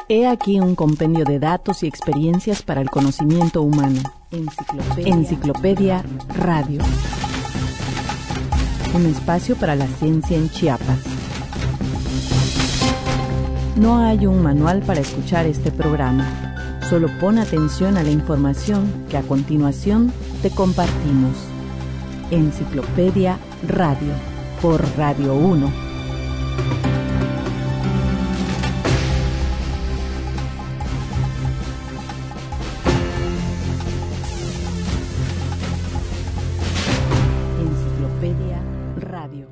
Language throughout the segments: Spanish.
He aquí un compendio de datos y experiencias para el conocimiento humano. Enciclopedia Radio. Un espacio para la ciencia en Chiapas. No hay un manual para escuchar este programa. Solo pon atención a la información que a continuación te compartimos. Enciclopedia Radio, por Radio 1. Enciclopedia Radio.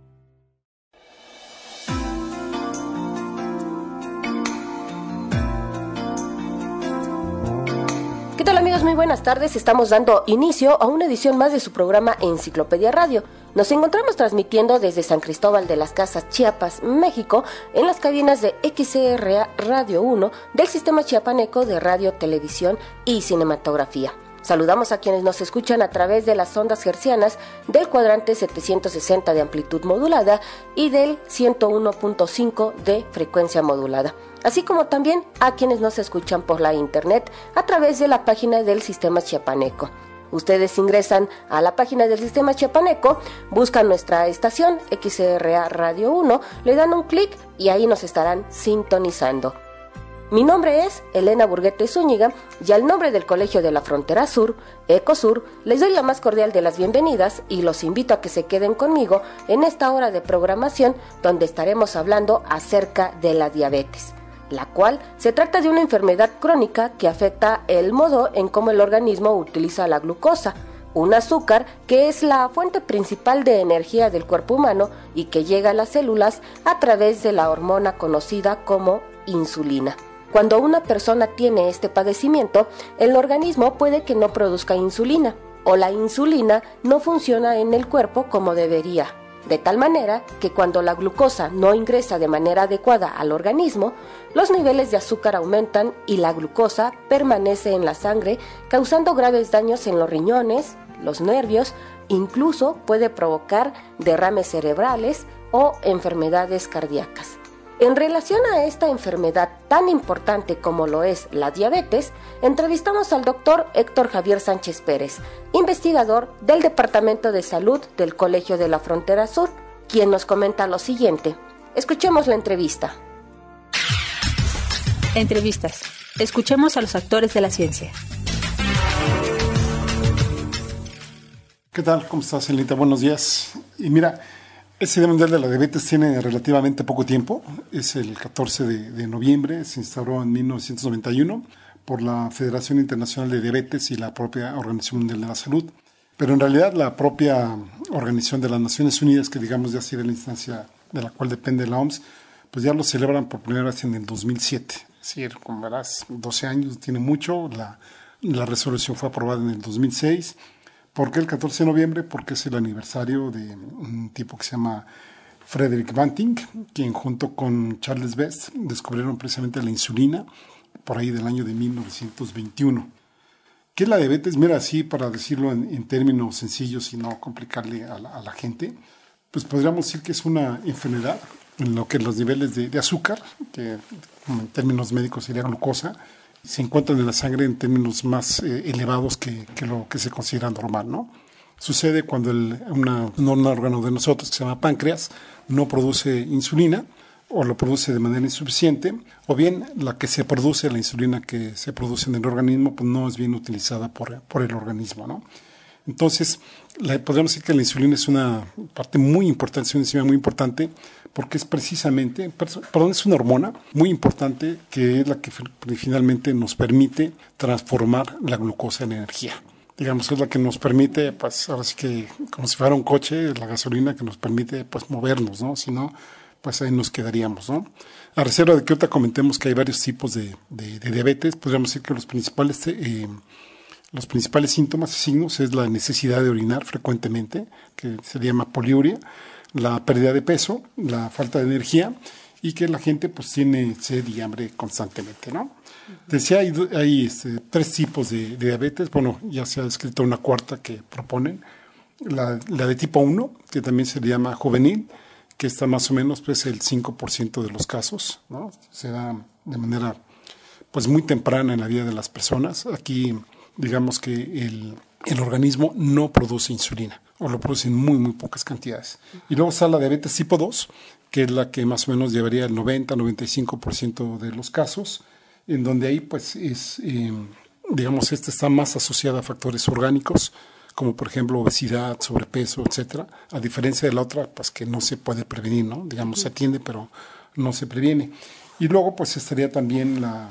¿Qué tal, amigos? Muy buenas tardes. Estamos dando inicio a una edición más de su programa Enciclopedia Radio. Nos encontramos transmitiendo desde San Cristóbal de las Casas, Chiapas, México, en las cabinas de XRA Radio 1 del Sistema Chiapaneco de Radio, Televisión y Cinematografía. Saludamos a quienes nos escuchan a través de las ondas hercianas del cuadrante 760 de amplitud modulada y del 101.5 de frecuencia modulada, así como también a quienes nos escuchan por la internet a través de la página del Sistema Chiapaneco. Ustedes ingresan a la página del Sistema Chiapaneco, buscan nuestra estación XRA Radio 1, le dan un clic y ahí nos estarán sintonizando. Mi nombre es Elena Burguete Zúñiga y al nombre del Colegio de la Frontera Sur, Ecosur, les doy la más cordial de las bienvenidas y los invito a que se queden conmigo en esta hora de programación donde estaremos hablando acerca de la diabetes, la cual se trata de una enfermedad crónica que afecta el modo en cómo el organismo utiliza la glucosa, un azúcar que es la fuente principal de energía del cuerpo humano y que llega a las células a través de la hormona conocida como insulina. Cuando una persona tiene este padecimiento, el organismo puede que no produzca insulina o la insulina no funciona en el cuerpo como debería, de tal manera que cuando la glucosa no ingresa de manera adecuada al organismo, los niveles de azúcar aumentan y la glucosa permanece en la sangre, causando graves daños en los riñones, los nervios, incluso puede provocar derrames cerebrales o enfermedades cardíacas. En relación a esta enfermedad tan importante como lo es la diabetes, entrevistamos al doctor Héctor Javier Sánchez Pérez, investigador del Departamento de Salud del Colegio de la Frontera Sur, quien nos comenta lo siguiente. Escuchemos la entrevista. Entrevistas. Escuchemos a los actores de la ciencia. ¿Qué tal? ¿Cómo estás, Elita? Buenos días. Y mira, ese Día Mundial de la Diabetes tiene relativamente poco tiempo, es el 14 de noviembre, se instauró en 1991 por la Federación Internacional de Diabetes y la propia Organización Mundial de la Salud, pero en realidad la propia Organización de las Naciones Unidas, que digamos ya sería la instancia de la cual depende la OMS, pues ya lo celebran por primera vez en el 2007, es decir, como verás, 12 años, tiene mucho, la resolución fue aprobada en el 2006. ¿Por qué el 14 de noviembre? Porque es el aniversario de un tipo que se llama Frederick Banting, quien junto con Charles Best descubrieron precisamente la insulina por ahí del año de 1921. ¿Qué es la diabetes? Mira, así para decirlo en términos sencillos y no complicarle a la gente, pues podríamos decir que es una enfermedad en lo que los niveles de azúcar, que en términos médicos sería glucosa, se encuentran en la sangre en términos más elevados que lo que se considera normal, ¿no? Sucede cuando un órgano de nosotros que se llama páncreas no produce insulina o lo produce de manera insuficiente, o bien la que se produce, la insulina que se produce en el organismo, pues no es bien utilizada por el organismo, ¿no? Entonces, podríamos decir que la insulina es una parte muy importante, es una enzima muy importante, porque es precisamente, es una hormona muy importante que es la que finalmente nos permite transformar la glucosa en energía. Digamos, es la que nos permite, pues ahora sí que como si fuera un coche, la gasolina que nos permite pues movernos, ¿no? Si no, pues ahí nos quedaríamos, ¿no? A reserva de que ahorita comentemos que hay varios tipos de diabetes, podríamos decir que los principales síntomas y signos es la necesidad de orinar frecuentemente, que se llama poliuria, la pérdida de peso, la falta de energía y que la gente pues tiene sed y hambre constantemente, ¿no? Decía, hay 3 tipos de diabetes, bueno, ya se ha descrito una cuarta que proponen, la de tipo 1, que también se llama juvenil, que está más o menos pues el 5% de los casos, ¿no? Se da de manera pues muy temprana en la vida de las personas. Aquí digamos que el organismo no produce insulina o lo produce en muy, muy pocas cantidades. Y luego está la diabetes tipo 2, que es la que más o menos llevaría el 90-95% de los casos, en donde ahí pues es, digamos, está más asociada a factores orgánicos, como por ejemplo obesidad, sobrepeso, etcétera, a diferencia de la otra, pues que no se puede prevenir, ¿no? Digamos, se atiende, pero no se previene. Y luego pues estaría también la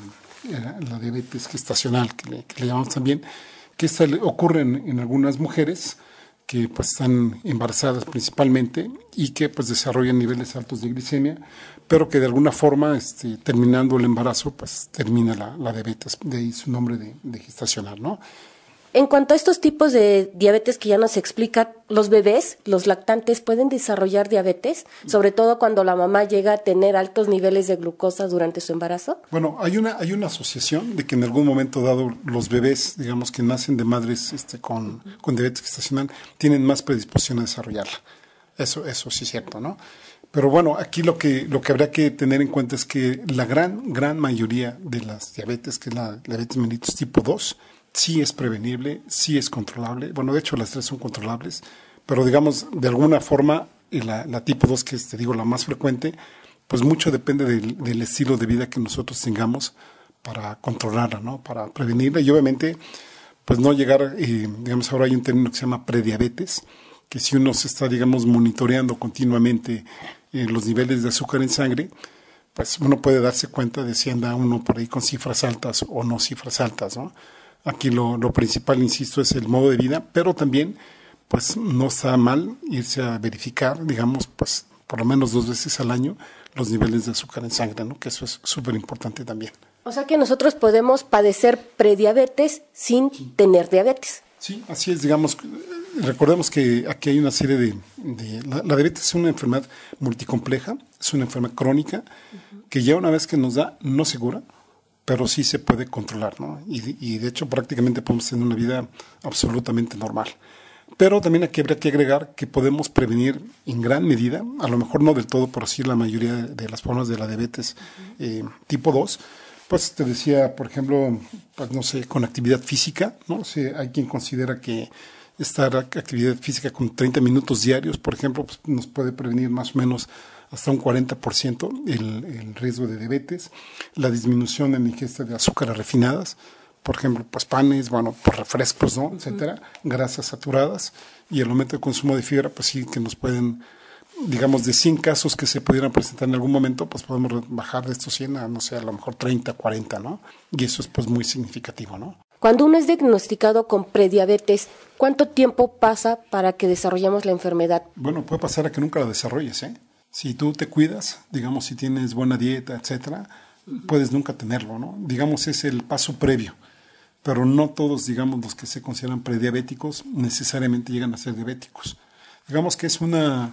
diabetes gestacional, que le llamamos también, que esta ocurre en algunas mujeres que pues están embarazadas principalmente y que pues desarrollan niveles altos de glicemia, pero que de alguna forma terminando el embarazo pues termina la diabetes, de ahí su nombre de gestacional, ¿no? En cuanto a estos tipos de diabetes que ya nos explica, ¿los bebés, los lactantes, pueden desarrollar diabetes? Sobre todo cuando la mamá llega a tener altos niveles de glucosa durante su embarazo. Bueno, hay una asociación de que en algún momento dado los bebés, digamos, que nacen de madres con diabetes gestacional, tienen más predisposición a desarrollarla. Eso sí es cierto, ¿no? Pero bueno, aquí lo que habría que tener en cuenta es que la gran mayoría de las diabetes, que es la diabetes mellitus tipo 2, sí es prevenible, sí es controlable. Bueno, de hecho las tres son controlables, pero digamos, de alguna forma, la tipo 2, que es, te digo, la más frecuente, pues mucho depende del estilo de vida que nosotros tengamos para controlarla, ¿no? Para prevenirla y obviamente, pues no llegar, digamos, ahora hay un término que se llama prediabetes, que si uno se está, digamos, monitoreando continuamente los niveles de azúcar en sangre, pues uno puede darse cuenta de si anda uno por ahí con cifras altas o no cifras altas, ¿no? Aquí lo principal, insisto, es el modo de vida, pero también pues no está mal irse a verificar, digamos, pues por lo menos 2 veces al año los niveles de azúcar en sangre, ¿no? Que eso es súper importante también. O sea que nosotros podemos padecer prediabetes sin tener diabetes. Sí, así es, digamos, recordemos que aquí hay una serie de la diabetes es una enfermedad multicompleja, es una enfermedad crónica que ya una vez que nos da no se cura, pero sí se puede controlar, ¿no? Y de hecho prácticamente podemos tener una vida absolutamente normal. Pero también aquí habría que agregar que podemos prevenir en gran medida, a lo mejor no del todo, pero sí la mayoría de las formas de la diabetes tipo 2. Pues te decía, por ejemplo, pues, no sé, con actividad física, ¿no? O sea, hay quien considera que estar actividad física con 30 minutos diarios, por ejemplo, pues, nos puede prevenir más o menos hasta un 40% el riesgo de diabetes, la disminución en la ingesta de azúcares refinadas, por ejemplo, pues panes, bueno, pues refrescos, ¿no? Etcétera, grasas saturadas, y el aumento de consumo de fibra, pues sí que nos pueden, digamos, de 100 casos que se pudieran presentar en algún momento, pues podemos bajar de estos 100 a, no sé, a lo mejor 30, 40, ¿no? Y eso es pues muy significativo, ¿no? Cuando uno es diagnosticado con prediabetes, ¿cuánto tiempo pasa para que desarrollemos la enfermedad? Bueno, puede pasar a que nunca la desarrolles, ¿eh? Si tú te cuidas, digamos, si tienes buena dieta, etcétera, puedes nunca tenerlo, ¿no? Digamos, es el paso previo. Pero no todos, digamos, los que se consideran prediabéticos necesariamente llegan a ser diabéticos. Digamos que es una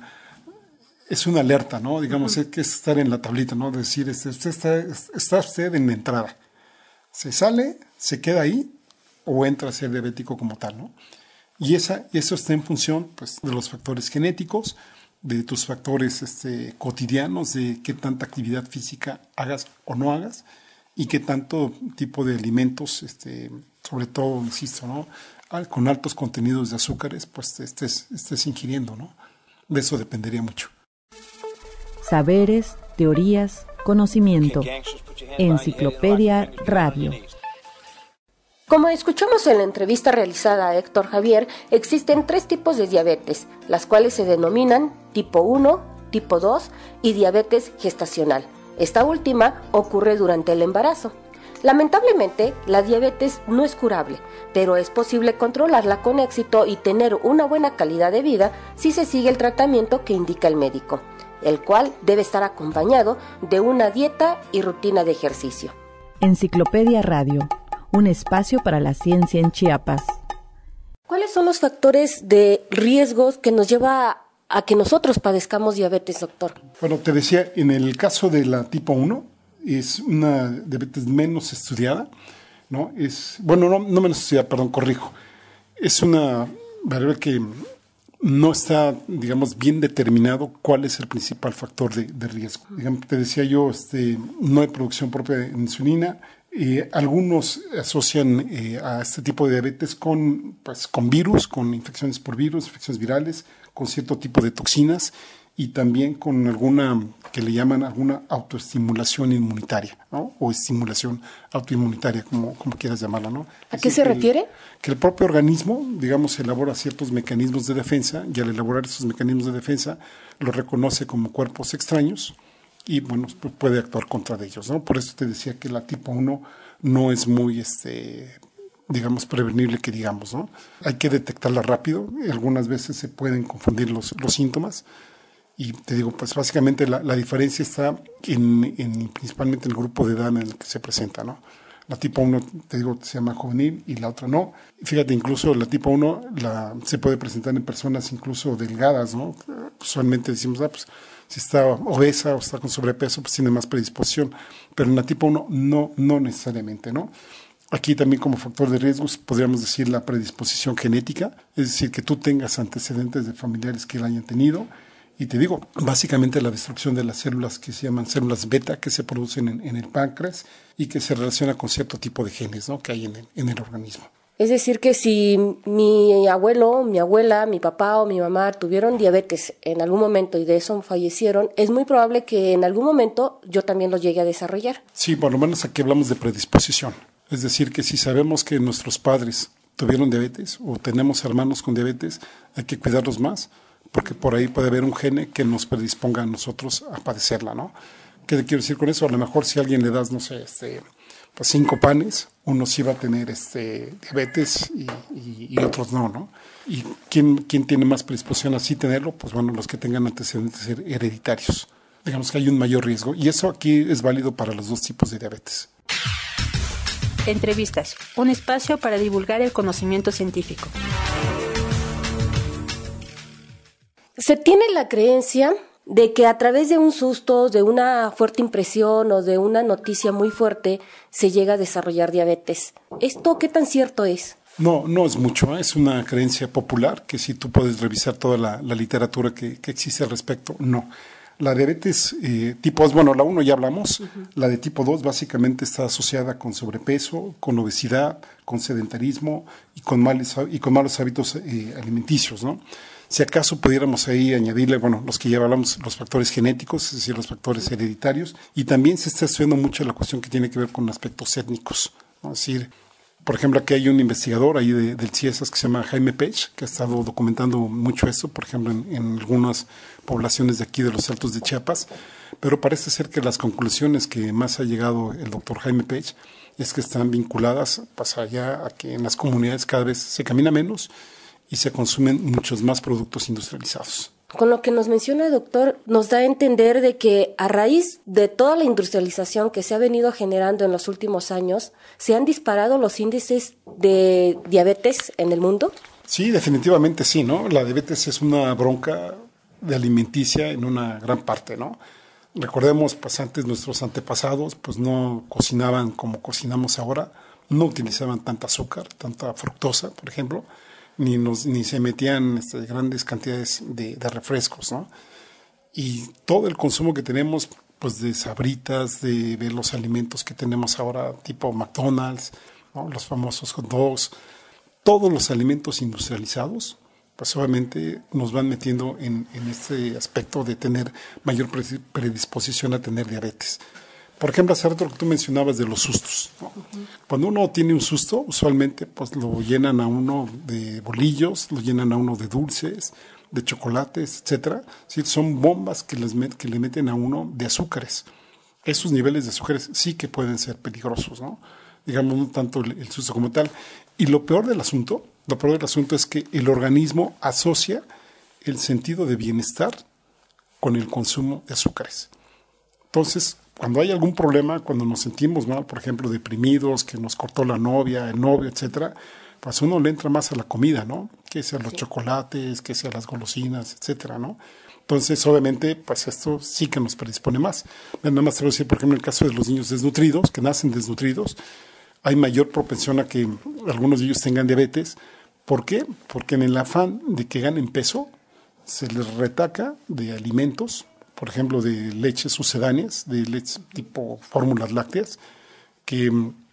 alerta, ¿no? Digamos, es que es estar en la tablita, ¿no? Decir, está usted en la entrada. Se sale, se queda ahí o entra a ser diabético como tal, ¿no? Y eso está en función, pues, de los factores genéticos, de tus factores cotidianos, de qué tanta actividad física hagas o no hagas, y qué tanto tipo de alimentos, sobre todo, insisto, ¿no? Con altos contenidos de azúcares, pues estés ingiriendo, ¿no? De eso dependería mucho. Saberes, teorías, conocimiento. Enciclopedia Radio. Como escuchamos en la entrevista realizada a Héctor Javier, existen 3 tipos de diabetes, las cuales se denominan tipo 1, tipo 2 y diabetes gestacional. Esta última ocurre durante el embarazo. Lamentablemente, la diabetes no es curable, pero es posible controlarla con éxito y tener una buena calidad de vida si se sigue el tratamiento que indica el médico, el cual debe estar acompañado de una dieta y rutina de ejercicio. Enciclopedia Radio, un espacio para la ciencia en Chiapas. ¿Cuáles son los factores de riesgos que nos lleva a que nosotros padezcamos diabetes, doctor? Bueno, te decía, en el caso de la tipo 1, es una diabetes menos estudiada, ¿no? No menos estudiada, perdón, corrijo. Es una variable que no está, digamos, bien determinado cuál es el principal factor de riesgo. Digamos, te decía yo, no hay producción propia de insulina, Algunos asocian a este tipo de diabetes con virus, con infecciones por virus, infecciones virales, con cierto tipo de toxinas y también con alguna que le llaman alguna autoestimulación inmunitaria, ¿no? O estimulación autoinmunitaria, como quieras llamarla, ¿no? ¿A qué se refiere? Que el propio organismo, digamos, elabora ciertos mecanismos de defensa y al elaborar esos mecanismos de defensa los reconoce como cuerpos extraños y, bueno, pues puede actuar contra ellos, ¿no? Por eso te decía que la tipo 1 no es muy, digamos, prevenible que digamos, ¿no? Hay que detectarla rápido. Algunas veces se pueden confundir los síntomas. Y te digo, pues básicamente la diferencia está principalmente en el grupo de edad en el que se presenta, ¿no? La tipo 1, te digo, se llama juvenil y la otra no. Fíjate, incluso la tipo 1 se puede presentar en personas incluso delgadas, ¿no? Usualmente decimos, pues si está obesa o está con sobrepeso, pues tiene más predisposición. Pero en la tipo 1 no necesariamente, ¿no? Aquí también como factor de riesgos podríamos decir la predisposición genética, es decir, que tú tengas antecedentes de familiares que la hayan tenido. Y te digo, básicamente la destrucción de las células que se llaman células beta, que se producen en el páncreas y que se relaciona con cierto tipo de genes, ¿no? Que hay en el organismo. Es decir, que si mi abuelo, mi abuela, mi papá o mi mamá tuvieron diabetes en algún momento y de eso fallecieron, es muy probable que en algún momento yo también lo llegue a desarrollar. Sí, por lo menos aquí hablamos de predisposición. Es decir, que si sabemos que nuestros padres tuvieron diabetes o tenemos hermanos con diabetes, hay que cuidarlos más, porque por ahí puede haber un gene que nos predisponga a nosotros a padecerla, ¿no? ¿Qué te quiero decir con eso? A lo mejor si a alguien le das, no sé, pues 5 panes, uno sí va a tener diabetes y otros no. ¿Y quién tiene más predisposición a sí tenerlo? Pues bueno, los que tengan antecedentes hereditarios. Digamos que hay un mayor riesgo y eso aquí es válido para los dos tipos de diabetes. Entrevistas, un espacio para divulgar el conocimiento científico. Se tiene la creencia de que a través de un susto, de una fuerte impresión o de una noticia muy fuerte se llega a desarrollar diabetes. ¿Esto qué tan cierto es? No es mucho, es una creencia popular que si tú puedes revisar toda la literatura que existe al respecto, no. La diabetes tipo 2, bueno, la 1 ya hablamos, la de tipo 2 básicamente está asociada con sobrepeso, con obesidad, con sedentarismo y con malos hábitos alimenticios, ¿no? Si acaso pudiéramos ahí añadirle, bueno, los que ya hablamos, los factores genéticos, es decir, los factores hereditarios, y también se está estudiando mucho la cuestión que tiene que ver con aspectos étnicos, ¿no? Es decir, por ejemplo, aquí hay un investigador ahí del CIESAS que se llama Jaime Pech, que ha estado documentando mucho esto, por ejemplo, en algunas poblaciones de aquí de los Altos de Chiapas, pero parece ser que las conclusiones que más ha llegado el doctor Jaime Pech es que están vinculadas, pues allá a que en las comunidades cada vez se camina menos y se consumen muchos más productos industrializados. Con lo que nos menciona el doctor, nos da a entender de que a raíz de toda la industrialización que se ha venido generando en los últimos años, ¿se han disparado los índices de diabetes en el mundo? Sí, definitivamente sí, ¿no? La diabetes es una bronca de alimenticia en una gran parte, ¿no? Recordemos, pues antes nuestros antepasados pues no cocinaban como cocinamos ahora, no utilizaban tanta azúcar, tanta fructosa, por ejemplo, ni se metían grandes cantidades de refrescos, ¿no? Y todo el consumo que tenemos, pues de sabritas, de los alimentos que tenemos ahora, tipo McDonald's, ¿no? Los famosos hot dogs, todos los alimentos industrializados, pues obviamente nos van metiendo en este aspecto de tener mayor predisposición a tener diabetes. Por ejemplo, hace rato lo que tú mencionabas de los sustos, ¿no? Cuando uno tiene un susto, usualmente pues lo llenan a uno de bolillos, lo llenan a uno de dulces, de chocolates, etcétera. ¿Sí? Son bombas que le meten a uno de azúcares. Esos niveles de azúcares sí que pueden ser peligrosos, ¿no? Digamos, no tanto el susto como tal. Y lo peor del asunto es que el organismo asocia el sentido de bienestar con el consumo de azúcares. Entonces, cuando hay algún problema, cuando nos sentimos mal, por ejemplo, deprimidos, que nos cortó la novia, el novio, etcétera, pues uno le entra más a la comida, ¿no? Que sean los chocolates, que sean las golosinas, etcétera, ¿no? Entonces, obviamente, pues esto sí que nos predispone más. Nada más te voy a decir, por ejemplo, en el caso de los niños desnutridos, que nacen desnutridos, hay mayor propensión a que algunos de ellos tengan diabetes. ¿Por qué? Porque en el afán de que ganen peso, se les retaca de alimentos, por ejemplo, de leches sucedáneas, de leches tipo fórmulas lácteas, que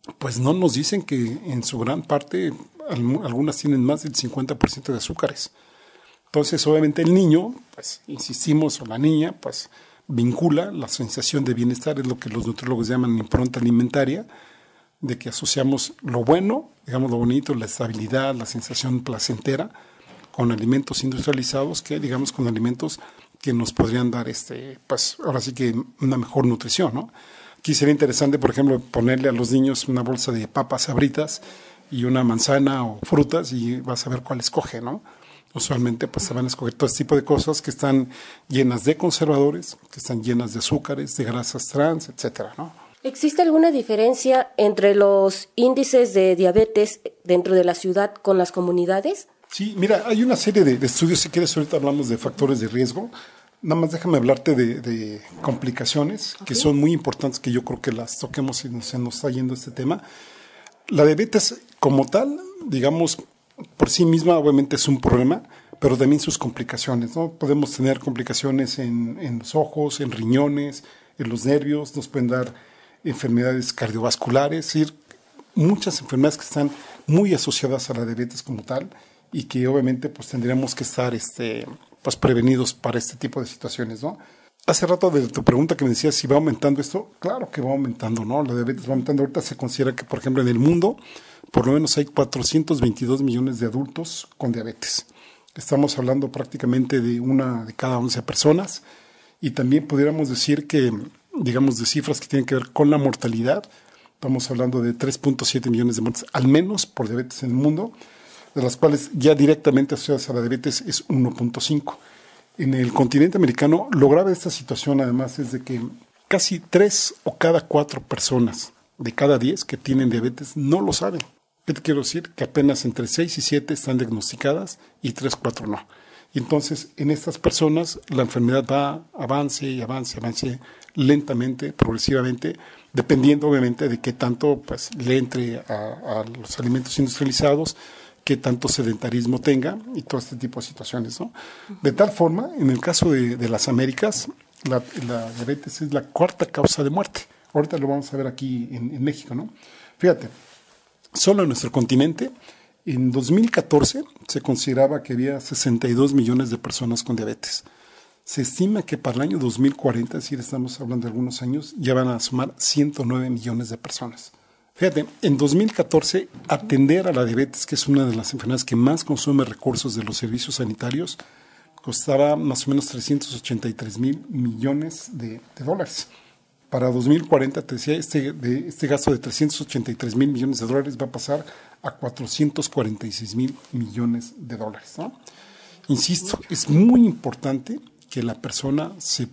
pues no nos dicen que en su gran parte algunas tienen más del 50% de azúcares. Entonces, obviamente el niño, pues insistimos, o la niña, pues vincula la sensación de bienestar, es lo que los nutriólogos llaman impronta alimentaria, de que asociamos lo bueno, digamos lo bonito, la estabilidad, la sensación placentera, con alimentos industrializados que, digamos, con alimentos que nos podrían dar, pues ahora sí que una mejor nutrición, ¿no? Aquí sería interesante, por ejemplo, ponerle a los niños una bolsa de papas Sabritas y una manzana o frutas y vas a ver cuál escoge, ¿no? Usualmente pues se van a escoger todo este tipo de cosas que están llenas de conservadores, que están llenas de azúcares, de grasas trans, etcétera, ¿no? ¿Existe alguna diferencia entre los índices de diabetes dentro de la ciudad con las comunidades? Sí, mira, hay una serie de estudios, si quieres ahorita hablamos de factores de riesgo. Nada más déjame hablarte de complicaciones que son muy importantes, que yo creo que las toquemos y se nos está yendo este tema. La diabetes como tal, digamos, por sí misma obviamente es un problema, pero también sus complicaciones, ¿no? Podemos tener complicaciones en los ojos, en riñones, en los nervios, nos pueden dar enfermedades cardiovasculares, es decir, muchas enfermedades que están muy asociadas a la diabetes como tal y que obviamente pues tendríamos que estar pues prevenidos para este tipo de situaciones, ¿no? Hace rato de tu pregunta que me decías si va aumentando esto, claro que va aumentando, ¿no? La diabetes va aumentando. Ahorita se considera que, por ejemplo, en el mundo, por lo menos hay 422 millones de adultos con diabetes. Estamos hablando prácticamente de una de cada 11 personas y también pudiéramos decir que, digamos, de cifras que tienen que ver con la mortalidad, estamos hablando de 3.7 millones de muertes, al menos por diabetes en el mundo, de las cuales ya directamente asociadas a la diabetes es 1.5. En el continente americano, lo grave de esta situación además es de que casi 3 o cada 4 personas de cada 10 que tienen diabetes no lo saben. ¿Qué te quiero decir? Que apenas entre 6 y 7 están diagnosticadas y 3, 4 no. Y entonces en estas personas la enfermedad va avance lentamente, progresivamente, dependiendo obviamente de qué tanto pues, le entre a los alimentos industrializados, qué tanto sedentarismo tenga y todo este tipo de situaciones, ¿no? De tal forma, en el caso de las Américas, la diabetes es la 4ª causa de muerte. Ahorita lo vamos a ver aquí en México, ¿no? Fíjate, solo en nuestro continente, en 2014 se consideraba que había 62 millones de personas con diabetes. Se estima que para el año 2040, es decir, estamos hablando de algunos años, ya van a sumar 109 millones de personas. Fíjate, en 2014, atender a la diabetes, que es una de las enfermedades que más consume recursos de los servicios sanitarios, costaba más o menos 383 mil millones de dólares. Para 2040, te decía, este gasto de 383 mil millones de dólares va a pasar a 446 mil millones de dólares, ¿no? Insisto, es muy importante que la persona se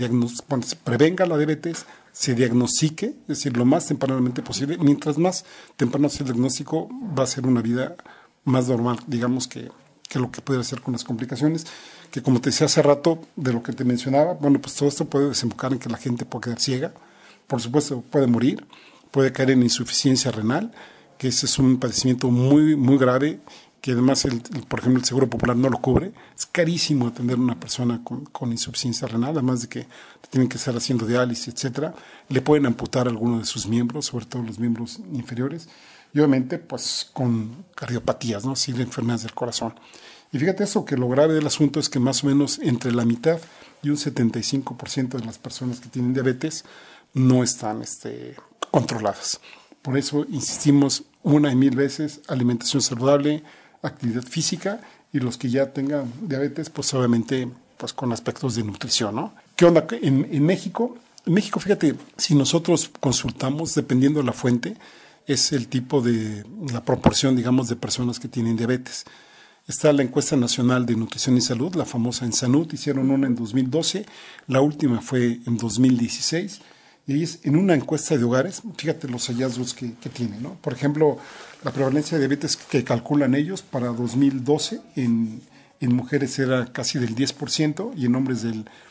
prevenga la diabetes, se diagnostique, es decir, lo más tempranamente posible. Mientras más temprano sea el diagnóstico, va a ser una vida más normal, digamos, que lo que puede hacer con las complicaciones, que como te decía hace rato, de lo que te mencionaba, bueno, pues todo esto puede desembocar en que la gente puede quedar ciega, por supuesto puede morir, puede caer en insuficiencia renal, que ese es un padecimiento muy, muy grave, que además, por ejemplo, el Seguro Popular no lo cubre. Es carísimo atender a una persona con insuficiencia renal, además de que tienen que estar haciendo diálisis, etcétera. Le pueden amputar alguno de sus miembros, sobre todo los miembros inferiores, y obviamente, pues, con cardiopatías, ¿no? Sí, enfermedades del corazón. Y fíjate eso, que lo grave del asunto es que más o menos entre la mitad y un 75% de las personas que tienen diabetes no están controladas. Por eso insistimos una y mil veces, alimentación saludable, actividad física, y los que ya tengan diabetes, pues obviamente pues con aspectos de nutrición, ¿no? ¿Qué onda en México? En México, fíjate, si nosotros consultamos, dependiendo de la fuente, es el tipo de, la proporción, digamos, de personas que tienen diabetes. Está la encuesta nacional de nutrición y salud, la famosa ENSANUD, hicieron una en 2012, la última fue en 2016, y ahí es en una encuesta de hogares, fíjate los hallazgos que tiene, ¿no? Por ejemplo, la prevalencia de diabetes que calculan ellos para 2012 en mujeres era casi del 10% y en hombres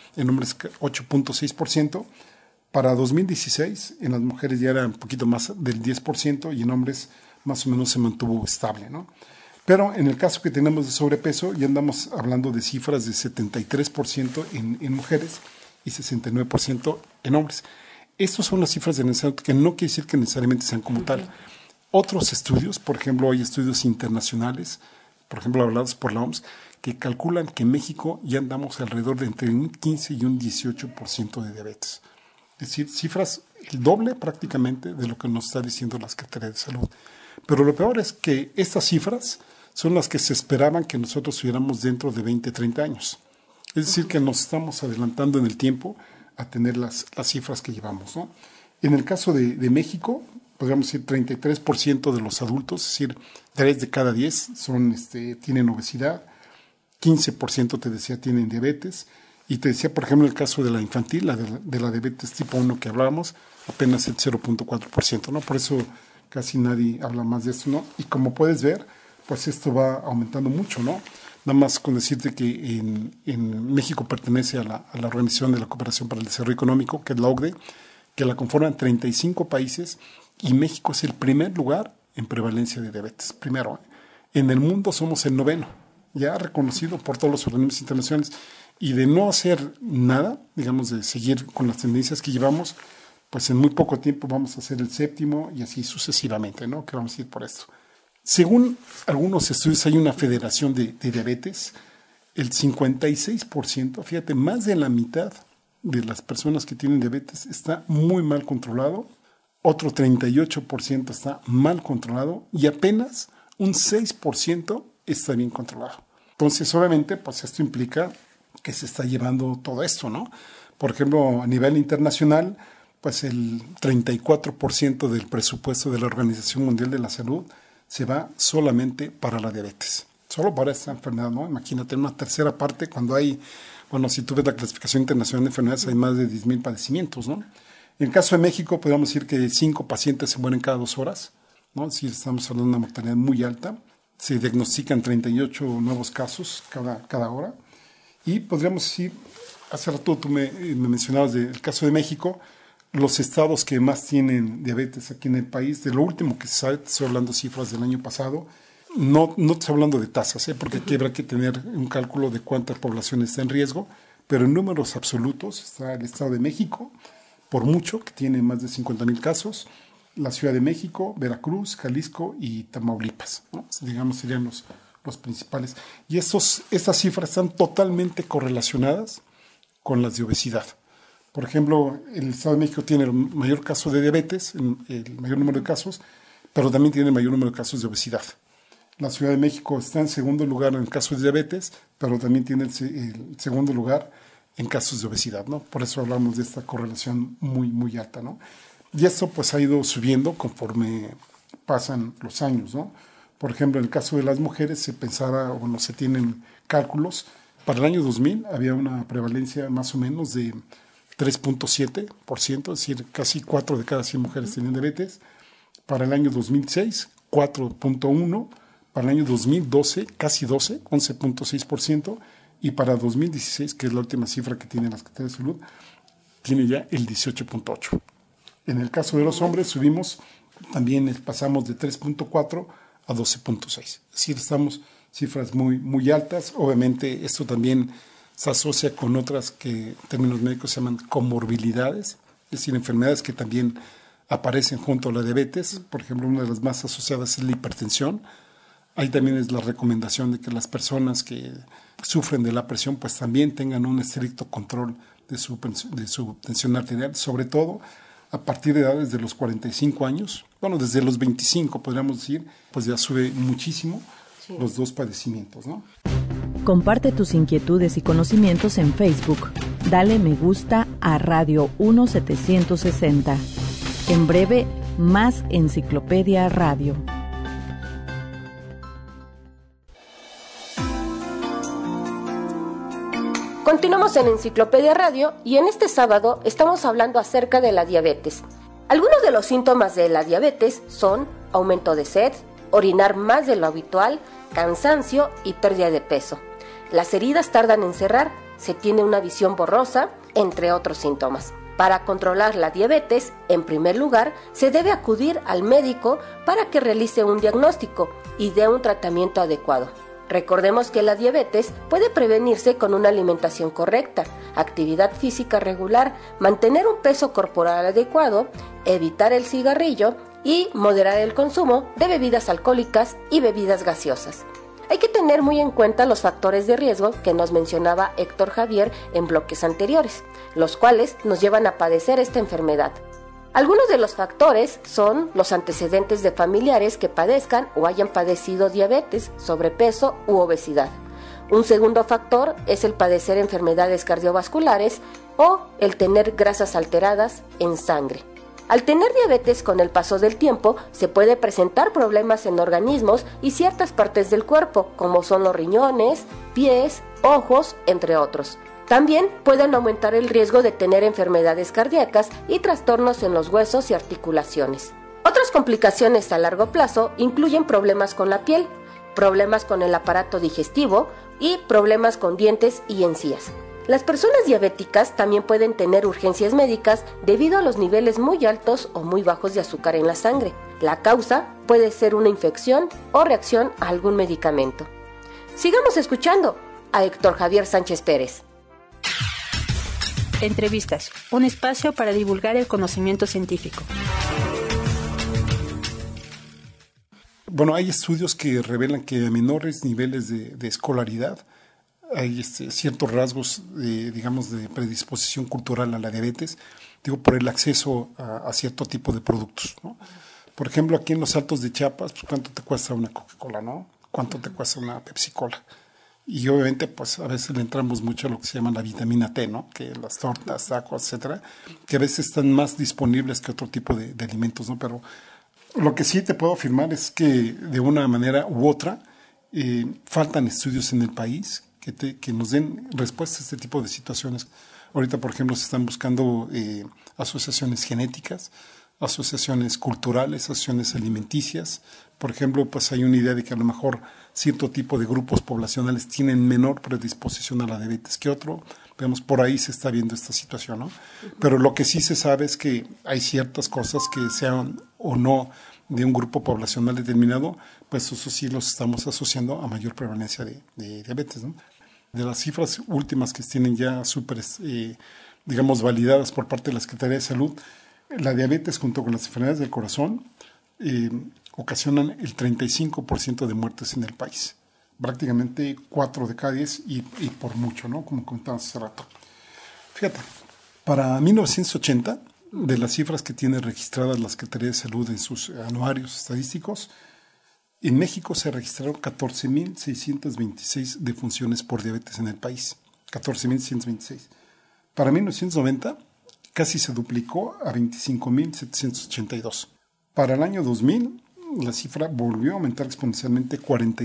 8.6%. Para 2016 en las mujeres ya era un poquito más del 10% y en hombres más o menos se mantuvo estable, ¿no? Pero en el caso que tenemos de sobrepeso ya andamos hablando de cifras de 73% en mujeres y 69% en hombres. Estas son las cifras de necesidad, que no quiere decir que necesariamente sean como tal. Otros estudios, por ejemplo, hay estudios internacionales, por ejemplo, hablados por la OMS, que calculan que en México ya andamos alrededor de entre un 15 y un 18% de diabetes. Es decir, cifras el doble prácticamente de lo que nos está diciendo la Secretaría de Salud. Pero lo peor es que estas cifras son las que se esperaban que nosotros tuviéramos dentro de 20, 30 años. Es decir, que nos estamos adelantando en el tiempo a tener las cifras que llevamos, ¿no? En el caso de México, podríamos decir 33% de los adultos, es decir, 3 de cada 10 tienen obesidad, 15% te decía tienen diabetes, y te decía, por ejemplo, el caso de la infantil, de la diabetes tipo 1 que hablábamos, apenas el 0.4%, ¿no? Por eso casi nadie habla más de esto, ¿no? Y como puedes ver, pues esto va aumentando mucho, ¿no? Nada más con decirte que en México pertenece a la Organización de la Cooperación para el Desarrollo Económico, que es la OCDE, que la conforman 35 países, y México es el primer lugar en prevalencia de diabetes. Primero, en el mundo somos el 9º, ya reconocido por todos los organismos internacionales, y de no hacer nada, digamos, de seguir con las tendencias que llevamos, pues en muy poco tiempo vamos a ser el 7º y así sucesivamente, ¿no? Que vamos a ir por esto. Según algunos estudios, hay una federación de diabetes, el 56%, fíjate, más de la mitad de las personas que tienen diabetes está muy mal controlado, otro 38% está mal controlado y apenas un 6% está bien controlado. Entonces, obviamente, pues esto implica que se está llevando todo esto, ¿no? Por ejemplo, a nivel internacional, pues el 34% del presupuesto de la Organización Mundial de la Salud se va solamente para la diabetes, solo para esta enfermedad, ¿no? Imagínate, una tercera parte cuando hay, bueno, si tú ves la clasificación internacional de enfermedades, hay más de 10,000 padecimientos, ¿no? En el caso de México, podríamos decir que 5 pacientes se mueren cada 2 horas, ¿no? Es decir, estamos hablando de una mortalidad muy alta. Se diagnostican 38 nuevos casos cada hora. Y podríamos decir, hace rato tú me mencionabas del caso de México, los estados que más tienen diabetes aquí en el país, de lo último que se sabe, te estoy hablando de cifras del año pasado, no te estoy hablando de tasas, porque aquí habrá que tener un cálculo de cuánta población está en riesgo, pero en números absolutos está el Estado de México, por mucho, que tiene más de 50,000 casos, la Ciudad de México, Veracruz, Jalisco y Tamaulipas, ¿no? Digamos, serían los principales. Y estas cifras están totalmente correlacionadas con las de obesidad. Por ejemplo, el Estado de México tiene el mayor caso de diabetes, el mayor número de casos, pero también tiene el mayor número de casos de obesidad. La Ciudad de México está en segundo lugar en casos de diabetes, pero también tiene el segundo lugar en casos de obesidad, ¿no? Por eso hablamos de esta correlación muy, muy alta, ¿no? Y esto pues ha ido subiendo conforme pasan los años, ¿no? Por ejemplo, en el caso de las mujeres se pensaba, bueno, se tienen cálculos, para el año 2000 había una prevalencia más o menos de 3.7%, es decir, casi 4 de cada 100 mujeres tenían diabetes. Para el año 2006, 4.1%. Para el año 2012, casi 12, 11.6%. Y para 2016, que es la última cifra que tiene la Secretaría de Salud, tiene ya el 18.8%. En el caso de los hombres subimos, también pasamos de 3.4 a 12.6. Es decir, estamos cifras muy, muy altas. Obviamente esto también se asocia con otras que en términos médicos se llaman comorbilidades, es decir, enfermedades que también aparecen junto a la diabetes. Por ejemplo, una de las más asociadas es la hipertensión. Ahí también es la recomendación de que las personas que sufren de la presión pues también tengan un estricto control de su tensión arterial, sobre todo a partir de edades de los 45 años, bueno, desde los 25 podríamos decir, pues ya sube muchísimo los dos padecimientos, ¿no? Comparte tus inquietudes y conocimientos en Facebook. Dale me gusta a Radio 1760. En breve, más Enciclopedia Radio. Continuamos en Enciclopedia Radio y en este sábado estamos hablando acerca de la diabetes. Algunos de los síntomas de la diabetes son aumento de sed, orinar más de lo habitual, cansancio y pérdida de peso. Las heridas tardan en cerrar, se tiene una visión borrosa, entre otros síntomas. Para controlar la diabetes, en primer lugar, se debe acudir al médico para que realice un diagnóstico y dé un tratamiento adecuado. Recordemos que la diabetes puede prevenirse con una alimentación correcta, actividad física regular, mantener un peso corporal adecuado, evitar el cigarrillo y moderar el consumo de bebidas alcohólicas y bebidas gaseosas. Hay que tener muy en cuenta los factores de riesgo que nos mencionaba Héctor Javier en bloques anteriores, los cuales nos llevan a padecer esta enfermedad. Algunos de los factores son los antecedentes de familiares que padezcan o hayan padecido diabetes, sobrepeso u obesidad. Un segundo factor es el padecer enfermedades cardiovasculares o el tener grasas alteradas en sangre. Al tener diabetes con el paso del tiempo, se puede presentar problemas en organismos y ciertas partes del cuerpo, como son los riñones, pies, ojos, entre otros. También pueden aumentar el riesgo de tener enfermedades cardíacas y trastornos en los huesos y articulaciones. Otras complicaciones a largo plazo incluyen problemas con la piel, problemas con el aparato digestivo y problemas con dientes y encías. Las personas diabéticas también pueden tener urgencias médicas debido a los niveles muy altos o muy bajos de azúcar en la sangre. La causa puede ser una infección o reacción a algún medicamento. Sigamos escuchando a Héctor Javier Sánchez Pérez. Entrevistas, un espacio para divulgar el conocimiento científico. Bueno, hay estudios que revelan que a menores niveles de escolaridad hay ciertos rasgos, digamos, de predisposición cultural a la diabetes, por el acceso a cierto tipo de productos, ¿no? Por ejemplo, aquí en los Altos de Chiapas, pues, ¿cuánto te cuesta una Coca-Cola, no? ¿Cuánto te cuesta una Pepsi-Cola? Y obviamente, pues, a veces le entramos mucho a lo que se llama la vitamina T, ¿no? Que las tortas, tacos, etcétera, que a veces están más disponibles que otro tipo de alimentos, ¿no? Pero lo que sí te puedo afirmar es que de una manera u otra faltan estudios en el país que nos den respuestas a este tipo de situaciones. Ahorita, por ejemplo, se están buscando asociaciones genéticas, asociaciones culturales, asociaciones alimenticias. Por ejemplo, pues hay una idea de que a lo mejor cierto tipo de grupos poblacionales tienen menor predisposición a la diabetes que otro. Digamos, por ahí se está viendo esta situación, ¿no? Pero lo que sí se sabe es que hay ciertas cosas que sean o no de un grupo poblacional determinado, pues eso sí los estamos asociando a mayor prevalencia de diabetes, ¿no? De las cifras últimas que tienen ya súper, digamos, validadas por parte de la Secretaría de Salud, la diabetes junto con las enfermedades del corazón ocasionan el 35% de muertes en el país. Prácticamente 4 de cada 10 y por mucho, ¿no? Como contamos hace rato. Fíjate, para 1980, de las cifras que tiene registradas la Secretaría de Salud en sus anuarios estadísticos, en México se registraron 14.626 defunciones por diabetes en el país. 14.626. Para 1990, casi se duplicó a 25.782. Para el año 2000, la cifra volvió a aumentar exponencialmente,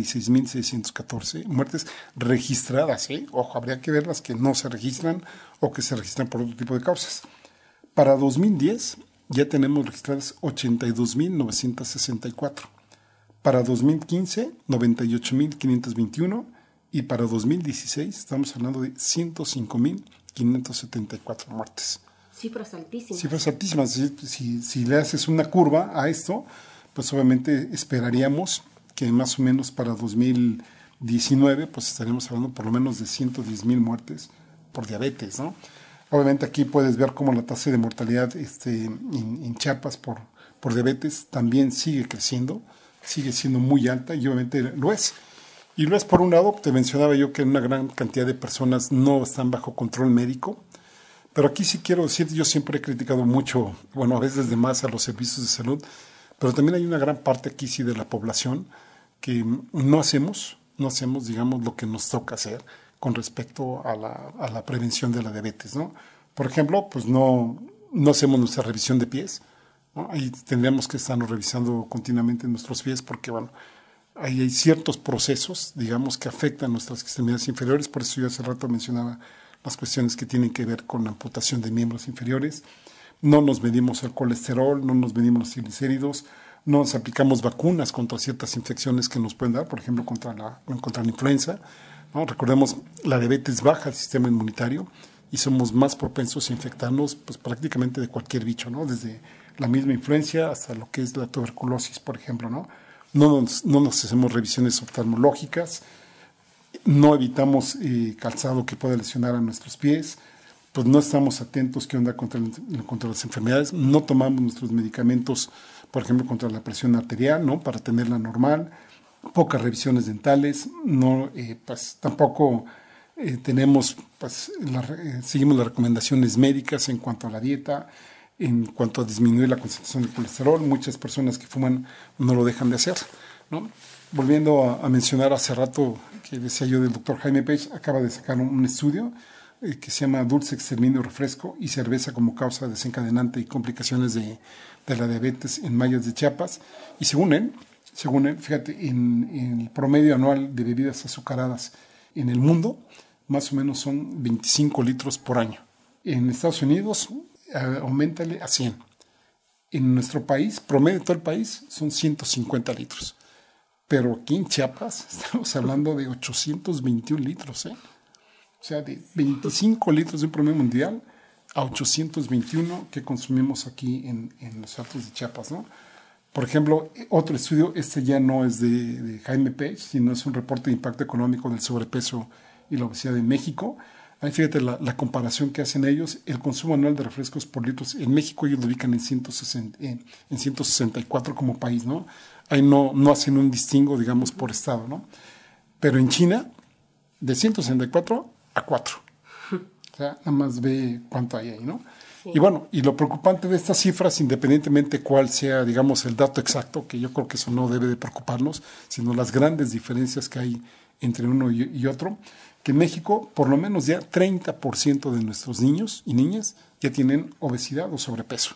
46.614 muertes registradas. Ojo, habría que ver las que no se registran o que se registran por otro tipo de causas. Para 2010 ya tenemos registradas 82.964. Para 2015, 98.521. Y para 2016 estamos hablando de 105.574 muertes. Cifras altísimas. Cifras altísimas. Si le haces una curva a esto, pues obviamente esperaríamos que más o menos para 2019 pues estaremos hablando por lo menos de 110,000 muertes por diabetes, ¿no? Obviamente aquí puedes ver cómo la tasa de mortalidad en Chiapas por diabetes también sigue creciendo, sigue siendo muy alta y obviamente lo es. Y lo es por un lado, te mencionaba yo que una gran cantidad de personas no están bajo control médico, pero aquí sí quiero decir, yo siempre he criticado mucho, bueno, a veces de más a los servicios de salud, pero también hay una gran parte aquí sí de la población que no hacemos, digamos, lo que nos toca hacer con respecto a la prevención de la diabetes, ¿no? Por ejemplo, pues no hacemos nuestra revisión de pies, ¿no? Ahí tendríamos que estarnos revisando continuamente nuestros pies porque, bueno, ahí hay ciertos procesos, digamos, que afectan nuestras extremidades inferiores, por eso yo hace rato mencionaba las cuestiones que tienen que ver con la amputación de miembros inferiores. No nos medimos el colesterol, no nos medimos los triglicéridos, no nos aplicamos vacunas contra ciertas infecciones que nos pueden dar, por ejemplo, contra la influenza, ¿no? Recordemos, la diabetes baja el sistema inmunitario y somos más propensos a infectarnos pues, prácticamente de cualquier bicho, ¿no? Desde la misma influencia hasta lo que es la tuberculosis, por ejemplo, ¿no? No nos hacemos revisiones oftalmológicas, no evitamos calzado que pueda lesionar a nuestros pies, pues no estamos atentos qué onda contra las enfermedades, no tomamos nuestros medicamentos, por ejemplo, contra la presión arterial, ¿no? Para tenerla normal, pocas revisiones dentales, no, pues tampoco tenemos, pues seguimos las recomendaciones médicas en cuanto a la dieta, en cuanto a disminuir la concentración de colesterol. Muchas personas que fuman no lo dejan de hacer, ¿no? Volviendo a mencionar hace rato que decía yo del doctor Jaime Page, acaba de sacar un estudio que se llama Dulce Exterminio Refresco y Cerveza como causa desencadenante y complicaciones de la diabetes en mayas de Chiapas. Y según él, fíjate, en el promedio anual de bebidas azucaradas en el mundo, más o menos son 25 litros por año. En Estados Unidos, auméntale a 100. En nuestro país, promedio de todo el país, son 150 litros. Pero aquí en Chiapas estamos hablando de 821 litros, ¿eh? O sea, de 25 litros de un promedio mundial a 821 que consumimos aquí en los Altos de Chiapas, ¿no? Por ejemplo, otro estudio, este ya no es de Jaime Page, sino es un reporte de impacto económico del sobrepeso y la obesidad en México. Ahí fíjate la comparación que hacen ellos, el consumo anual de refrescos por litros. En México ellos lo ubican en 164 como país, ¿no? Ahí no hacen un distingo, digamos, por estado, ¿no? Pero en China, de 164 a 4. O sea, nada más ve cuánto hay ahí, ¿no? Sí. Y bueno, y lo preocupante de estas cifras, independientemente cuál sea, digamos, el dato exacto, que yo creo que eso no debe de preocuparnos, sino las grandes diferencias que hay entre uno y otro, que en México, por lo menos ya 30% de nuestros niños y niñas ya tienen obesidad o sobrepeso.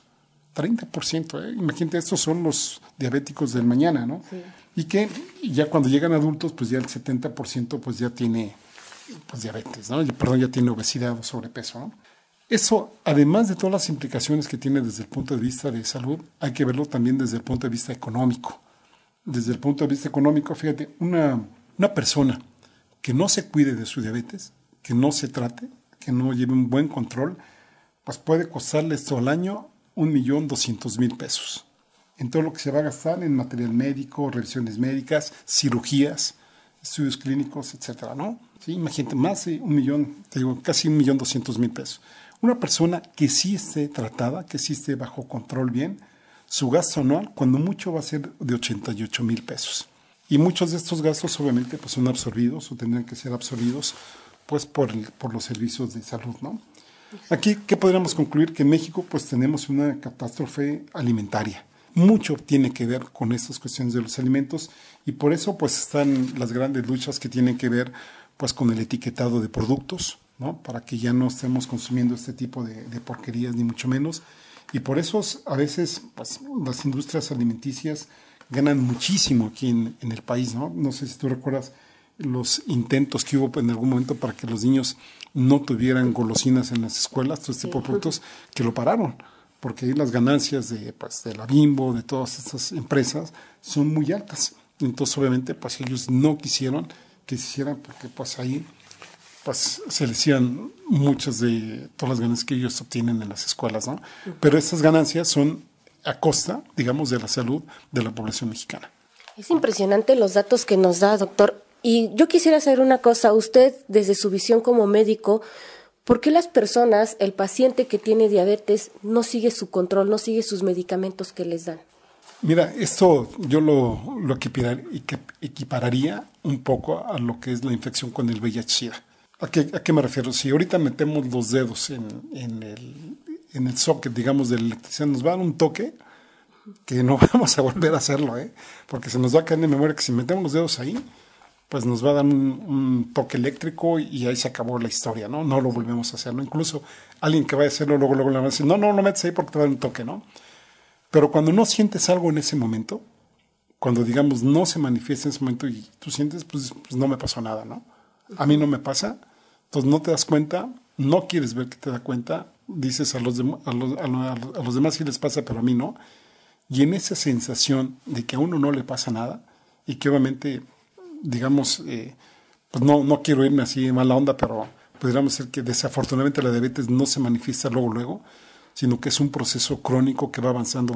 30%, ¿eh? Imagínate, estos son los diabéticos del mañana, ¿no? Sí. Y que ya cuando llegan adultos, pues ya el 70% pues ya tiene pues diabetes, ¿no? Perdón, ya tiene obesidad o sobrepeso, ¿no? Eso, además de todas las implicaciones que tiene desde el punto de vista de salud, hay que verlo también desde el punto de vista económico. Desde el punto de vista económico, fíjate, una persona que no se cuide de su diabetes, que no se trate, que no lleve un buen control, pues puede costarle esto al año 1,200,000 pesos. En todo lo que se va a gastar en material médico, revisiones médicas, cirugías, estudios clínicos, etcétera, ¿no? Sí, imagínate, más de 1,000,000, te digo, casi 1,200,000 pesos. Una persona que sí esté tratada, que sí esté bajo control bien, su gasto anual, cuando mucho, va a ser de 88,000 pesos. Y muchos de estos gastos, obviamente, pues son absorbidos o tendrán que ser absorbidos pues por los servicios de salud, ¿no? Aquí, ¿qué podríamos concluir? Que en México pues tenemos una catástrofe alimentaria. Mucho tiene que ver con estas cuestiones de los alimentos y por eso pues están las grandes luchas que tienen que ver pues con el etiquetado de productos, ¿no? Para que ya no estemos consumiendo este tipo de porquerías ni mucho menos. Y por eso a veces pues las industrias alimenticias ganan muchísimo aquí en el país, ¿no? No sé si tú recuerdas los intentos que hubo en algún momento para que los niños no tuvieran golosinas en las escuelas, todo este tipo de productos, que lo pararon, porque ahí las ganancias de la Bimbo, de todas estas empresas, son muy altas. Entonces, obviamente, pues ellos no quisieron que se hicieran, porque pues ahí pues se les iban muchas de todas las ganancias que ellos obtienen en las escuelas, ¿no? Pero estas ganancias son a costa, digamos, de la salud de la población mexicana. Es impresionante los datos que nos da, doctor. Y yo quisiera saber una cosa, usted, desde su visión como médico, ¿por qué las personas, el paciente que tiene diabetes, no sigue su control, no sigue sus medicamentos que les dan? Mira, esto yo lo equipararía un poco a lo que es la infección con el VIH-Sida. ¿A qué me refiero? Si ahorita metemos los dedos en el socket, digamos, de la electricidad, nos va a dar un toque que no vamos a volver a hacerlo, porque se nos va a caer en memoria que si metemos los dedos ahí, pues nos va a dar un toque eléctrico y ahí se acabó la historia, ¿no? No lo volvemos a hacer, ¿no? Incluso alguien que vaya a hacerlo, luego le va a decir, no lo metes ahí porque te va a dar un toque, ¿no? Pero cuando no sientes algo en ese momento, cuando, digamos, no se manifiesta en ese momento y tú sientes, pues no me pasó nada, ¿no? A mí no me pasa, entonces no te das cuenta, no quieres ver que te da cuenta, dices a los demás sí les pasa, pero a mí no. Y en esa sensación de que a uno no le pasa nada y que obviamente, digamos, pues no quiero irme así de mala onda, pero podríamos decir que desafortunadamente la diabetes no se manifiesta luego, sino que es un proceso crónico que va avanzando.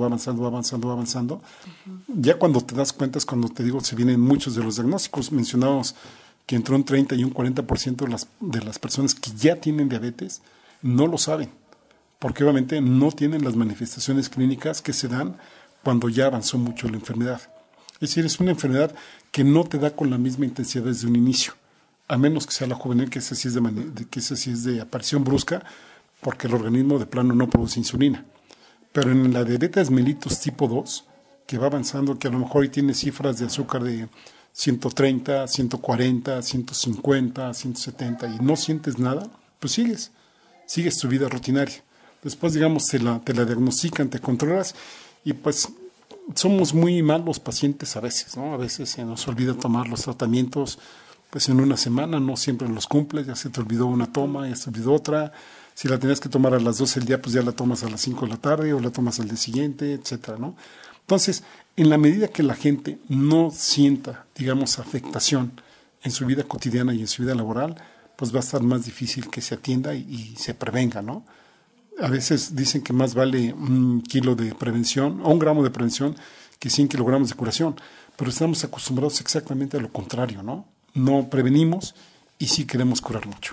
Uh-huh. Ya cuando te das cuenta es cuando te digo, se vienen muchos de los diagnósticos. Mencionábamos que entre un 30 y un 40% de las personas que ya tienen diabetes no lo saben, porque obviamente no tienen las manifestaciones clínicas que se dan cuando ya avanzó mucho la enfermedad. Es decir, es una enfermedad que no te da con la misma intensidad desde un inicio, a menos que sea la juvenil, que esa sí es de aparición brusca, porque el organismo de plano no produce insulina. Pero en la diabetes mellitus tipo 2, que va avanzando, que a lo mejor hoy tiene cifras de azúcar de 130, 140, 150, 170 y no sientes nada, pues sigues tu vida rutinaria. Después, digamos, te la diagnostican, te controlas y pues somos muy malos pacientes a veces, ¿no? A veces se nos olvida tomar los tratamientos, pues en una semana no siempre los cumples, ya se te olvidó una toma, ya se olvidó otra. Si la tenías que tomar a las 12 del día, pues ya la tomas a las 5 de la tarde o la tomas al día siguiente, etcétera, ¿no? Entonces, en la medida que la gente no sienta, digamos, afectación en su vida cotidiana y en su vida laboral, pues va a estar más difícil que se atienda y se prevenga, ¿no? A veces dicen que más vale 1 kilo de prevención o 1 gramo de prevención que 100 kilogramos de curación, pero estamos acostumbrados exactamente a lo contrario, ¿no? No prevenimos y sí queremos curar mucho.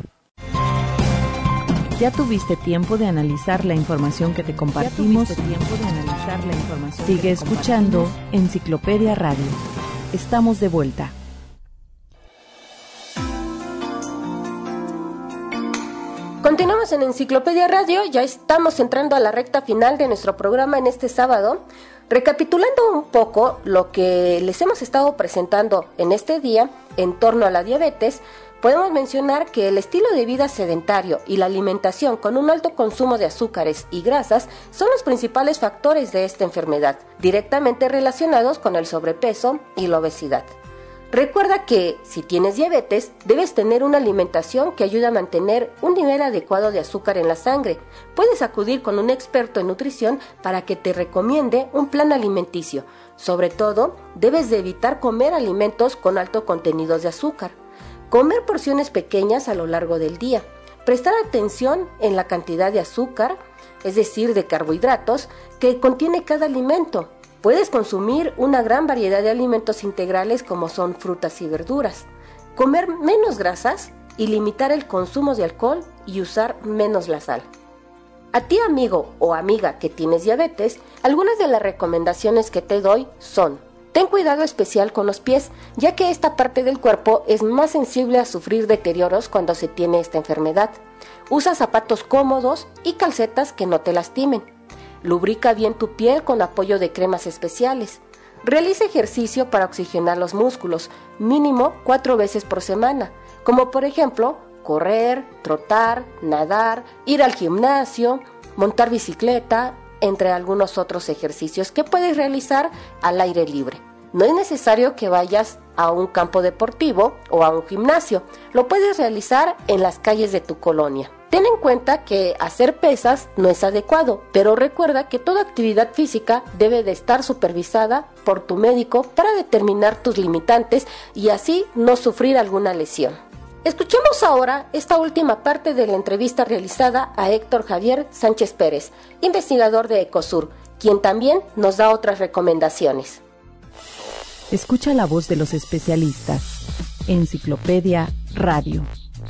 ¿Ya tuviste tiempo de analizar la información que te compartimos? Sigue escuchando Enciclopedia Radio. Estamos de vuelta. Continuamos en Enciclopedia Radio, ya estamos entrando a la recta final de nuestro programa en este sábado. Recapitulando un poco lo que les hemos estado presentando en este día en torno a la diabetes, podemos mencionar que el estilo de vida sedentario y la alimentación con un alto consumo de azúcares y grasas son los principales factores de esta enfermedad, directamente relacionados con el sobrepeso y la obesidad. Recuerda que si tienes diabetes, debes tener una alimentación que ayude a mantener un nivel adecuado de azúcar en la sangre. Puedes acudir con un experto en nutrición para que te recomiende un plan alimenticio. Sobre todo, debes de evitar comer alimentos con alto contenido de azúcar. Comer porciones pequeñas a lo largo del día. Prestar atención en la cantidad de azúcar, es decir, de carbohidratos, que contiene cada alimento. Puedes consumir una gran variedad de alimentos integrales como son frutas y verduras. Comer menos grasas y limitar el consumo de alcohol y usar menos la sal. A ti, amigo o amiga que tienes diabetes, algunas de las recomendaciones que te doy son: ten cuidado especial con los pies, ya que esta parte del cuerpo es más sensible a sufrir deterioros cuando se tiene esta enfermedad. Usa zapatos cómodos y calcetas que no te lastimen. Lubrica bien tu piel con apoyo de cremas especiales. Realiza ejercicio para oxigenar los músculos, mínimo 4 veces por semana, como por ejemplo, correr, trotar, nadar, ir al gimnasio, montar bicicleta, entre algunos otros ejercicios que puedes realizar al aire libre. No es necesario que vayas a un campo deportivo o a un gimnasio, lo puedes realizar en las calles de tu colonia. Ten en cuenta que hacer pesas no es adecuado, pero recuerda que toda actividad física debe de estar supervisada por tu médico para determinar tus limitantes y así no sufrir alguna lesión. Escuchemos ahora esta última parte de la entrevista realizada a Héctor Javier Sánchez Pérez, investigador de Ecosur, quien también nos da otras recomendaciones. Escucha la voz de los especialistas. Enciclopedia Radio.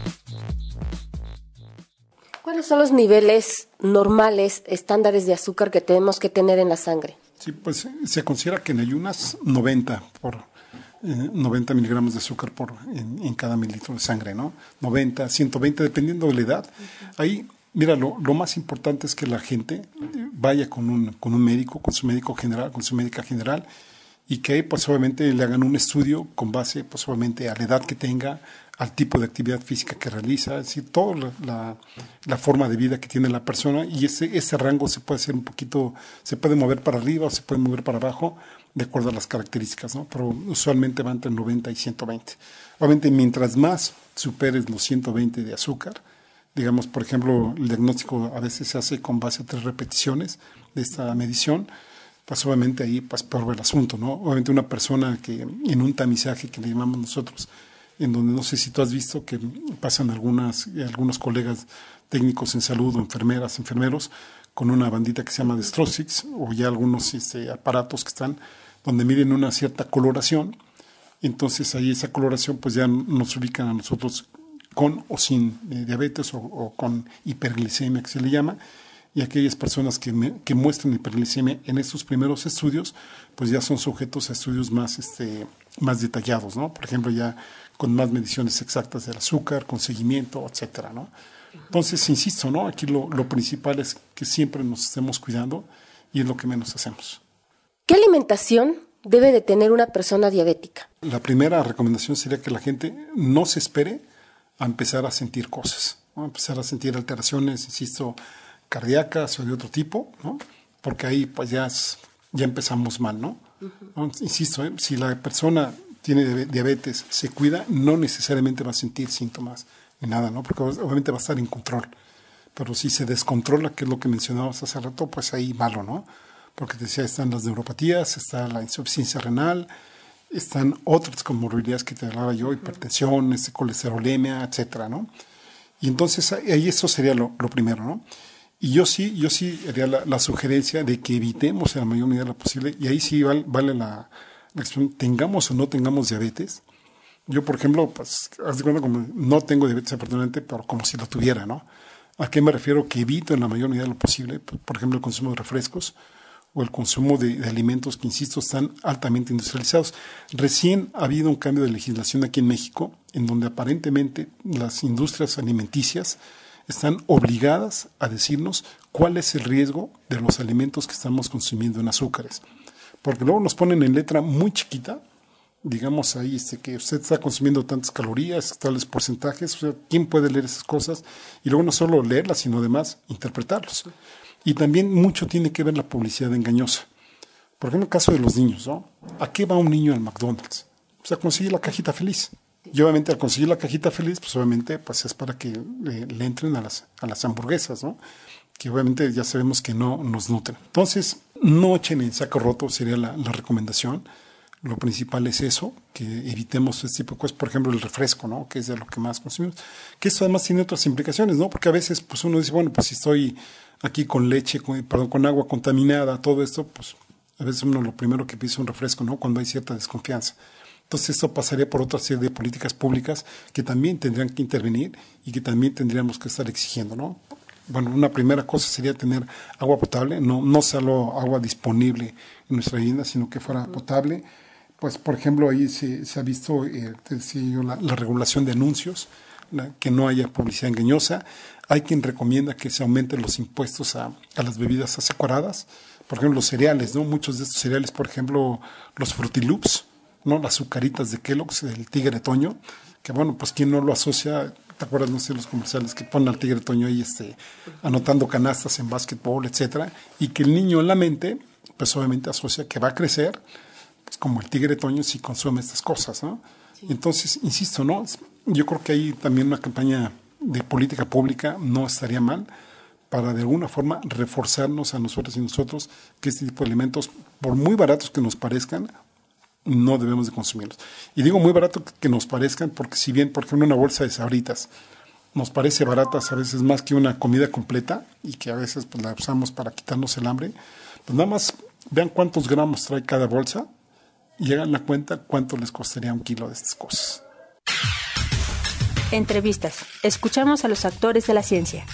¿Cuáles son los niveles normales, estándares de azúcar que tenemos que tener en la sangre? Sí, pues se considera que en ayunas 90 miligramos de azúcar en cada mililitro de sangre, ¿no? 90, 120, dependiendo de la edad. Ahí, mira, lo más importante es que la gente vaya con un médico, con su médico general, con su médica general, y que pues obviamente le hagan un estudio con base pues obviamente a la edad que tenga, al tipo de actividad física que realiza, es decir, toda la forma de vida que tiene la persona, y ese rango se puede hacer se puede mover para arriba o se puede mover para abajo de acuerdo a las características, ¿no? Pero usualmente va entre 90 y 120. Obviamente mientras más superes los 120 de azúcar, digamos, por ejemplo, el diagnóstico a veces se hace con base a 3 repeticiones de esta medición, pues obviamente ahí pues peor va el asunto, ¿no? Obviamente una persona que en un tamizaje que le llamamos nosotros, en donde no sé si tú has visto que pasan algunos colegas técnicos en salud o enfermeras, enfermeros, con una bandita que se llama Destrosix o ya algunos aparatos que están donde miden una cierta coloración Entonces ahí esa coloración pues ya nos ubican a nosotros con o sin diabetes o con hiperglicemia, que se le llama, y aquellas personas que muestran hiperglicemia en estos primeros estudios, pues ya son sujetos a estudios más detallados, ¿no? Por ejemplo, ya con más mediciones exactas del azúcar, con seguimiento, etcétera, ¿no? Entonces, insisto, ¿no? Aquí lo principal es que siempre nos estemos cuidando y es lo que menos hacemos. ¿Qué alimentación debe de tener una persona diabética? La primera recomendación sería que la gente no se espere a empezar a sentir cosas, ¿no? A empezar a sentir alteraciones, insisto, cardíacas o de otro tipo, ¿no? Porque ahí pues ya empezamos mal, ¿no? Uh-huh. Insisto, si la persona tiene diabetes, se cuida, no necesariamente va a sentir síntomas ni nada, ¿no? Porque obviamente va a estar en control. Pero si se descontrola, que es lo que mencionabas hace rato, pues ahí malo, ¿no? Porque te decía, están las neuropatías, está la insuficiencia renal, están otras comorbilidades que te hablaba yo, hipertensión, colesterolemia, etcétera, ¿no? Y entonces ahí eso sería lo primero, ¿no? Y yo sí haría la sugerencia de que evitemos en la mayor medida posible, y ahí sí vale la expresión, tengamos o no tengamos diabetes. Yo, por ejemplo, pues, haz de cuenta como no tengo diabetes afortunadamente, pero como si lo tuviera, ¿no? ¿A qué me refiero? Que evito en la mayor medida posible, por ejemplo, el consumo de refrescos o el consumo de alimentos que, insisto, están altamente industrializados. Recién ha habido un cambio de legislación aquí en México, en donde aparentemente las industrias alimenticias están obligadas a decirnos cuál es el riesgo de los alimentos que estamos consumiendo en azúcares. Porque luego nos ponen en letra muy chiquita, digamos ahí que usted está consumiendo tantas calorías, tales porcentajes, o sea, ¿quién puede leer esas cosas? Y luego no solo leerlas, sino además interpretarlos. Y también mucho tiene que ver la publicidad engañosa. Por ejemplo, en el caso de los niños, ¿no? ¿A qué va un niño al McDonald's? Pues a conseguir la cajita feliz. Y obviamente al conseguir la cajita feliz, pues obviamente pues es para que le entren a las hamburguesas, ¿no? Que obviamente ya sabemos que no nos nutren. Entonces, no echen en saco roto, sería la recomendación. Lo principal es eso, que evitemos este tipo de cosas. Por ejemplo, el refresco, ¿no? Que es de lo que más consumimos. Que esto además tiene otras implicaciones, ¿no? Porque a veces pues uno dice, bueno, pues si estoy aquí con leche, con agua contaminada, todo esto, pues a veces uno lo primero que pide es un refresco, ¿no? Cuando hay cierta desconfianza. Entonces esto pasaría por otra serie de políticas públicas que también tendrían que intervenir y que también tendríamos que estar exigiendo, ¿no? Bueno, una primera cosa sería tener agua potable, no solo agua disponible en nuestra vivienda, sino que fuera potable. Pues, por ejemplo, ahí se ha visto, te decía yo, la regulación de anuncios, que no haya publicidad engañosa. Hay quien recomienda que se aumenten los impuestos a las bebidas azucaradas. Por ejemplo, los cereales, ¿no? Muchos de estos cereales, por ejemplo, los Fruity Loops, ¿no? Las azucaritas de Kellogg's, el Tigre Toño, que bueno, pues quien no lo asocia, ¿te acuerdas, no sé, los comerciales que ponen al Tigre Toño ahí anotando canastas en básquetbol, etcétera? Y que el niño en la mente, pues obviamente asocia que va a crecer, pues como el Tigre Toño si consume estas cosas, ¿no? Sí. Entonces, insisto, ¿no? Yo creo que ahí también una campaña de política pública no estaría mal para de alguna forma reforzarnos a nosotros y nosotros que este tipo de alimentos, por muy baratos que nos parezcan, no debemos de consumirlos. Y digo muy barato que nos parezcan porque si bien, por ejemplo, una bolsa de Sabritas nos parece baratas a veces más que una comida completa y que a veces pues, la usamos para quitarnos el hambre, pues nada más vean cuántos gramos trae cada bolsa y hagan la cuenta cuánto les costaría un kilo de estas cosas. Entrevistas. Escuchamos a los actores de la ciencia.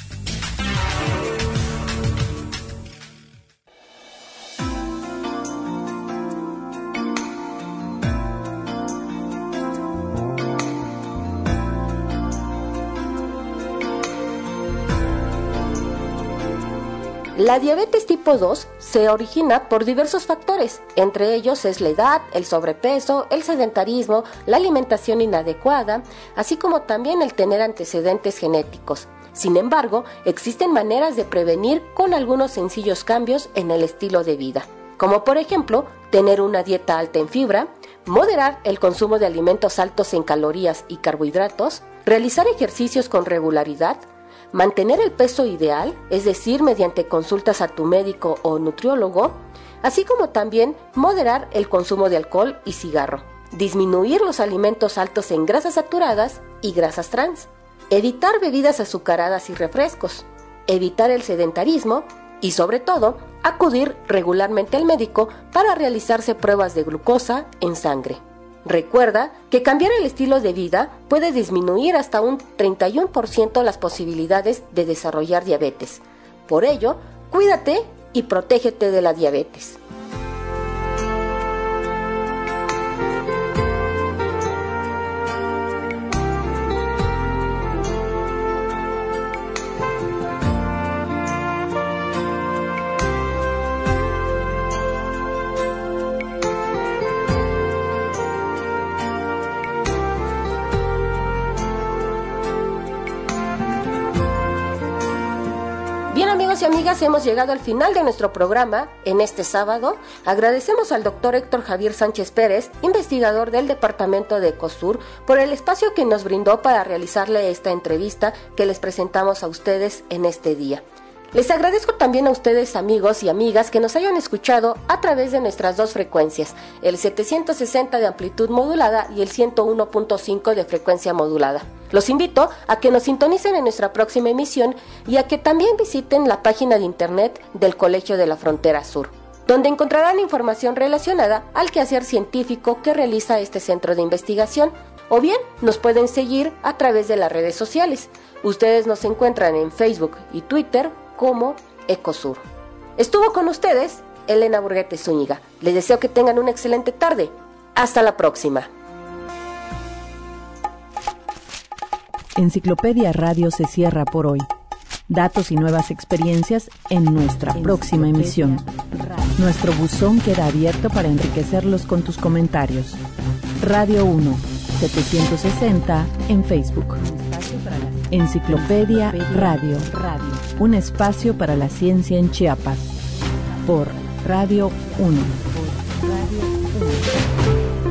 La diabetes tipo 2 se origina por diversos factores, entre ellos es la edad, el sobrepeso, el sedentarismo, la alimentación inadecuada, así como también el tener antecedentes genéticos. Sin embargo, existen maneras de prevenir con algunos sencillos cambios en el estilo de vida, como por ejemplo, tener una dieta alta en fibra, moderar el consumo de alimentos altos en calorías y carbohidratos, realizar ejercicios con regularidad, mantener el peso ideal, es decir, mediante consultas a tu médico o nutriólogo, así como también moderar el consumo de alcohol y cigarro, disminuir los alimentos altos en grasas saturadas y grasas trans, evitar bebidas azucaradas y refrescos, evitar el sedentarismo y, sobre todo, acudir regularmente al médico para realizarse pruebas de glucosa en sangre. Recuerda que cambiar el estilo de vida puede disminuir hasta un 31% las posibilidades de desarrollar diabetes. Por ello, cuídate y protégete de la diabetes. Amigos y amigas, hemos llegado al final de nuestro programa en este sábado. Agradecemos al doctor Héctor Javier Sánchez Pérez, investigador del Departamento de Ecosur, por el espacio que nos brindó para realizarle esta entrevista que les presentamos a ustedes en este día. Les agradezco también a ustedes, amigos y amigas, que nos hayan escuchado a través de nuestras dos frecuencias, el 760 de amplitud modulada y el 101.5 de frecuencia modulada. Los invito a que nos sintonicen en nuestra próxima emisión y a que también visiten la página de internet del Colegio de la Frontera Sur, donde encontrarán información relacionada al quehacer científico que realiza este centro de investigación, o bien nos pueden seguir a través de las redes sociales. Ustedes nos encuentran en Facebook y Twitter como Ecosur. Estuvo con ustedes Elena Burguete Zúñiga. Les deseo que tengan una excelente tarde. Hasta la próxima. Enciclopedia Radio se cierra por hoy. Datos y nuevas experiencias en nuestra próxima emisión. Nuestro buzón queda abierto para enriquecerlos con tus comentarios. Radio 1, 760 en Facebook. Enciclopedia Radio. Un espacio para la ciencia en Chiapas. Por Radio 1.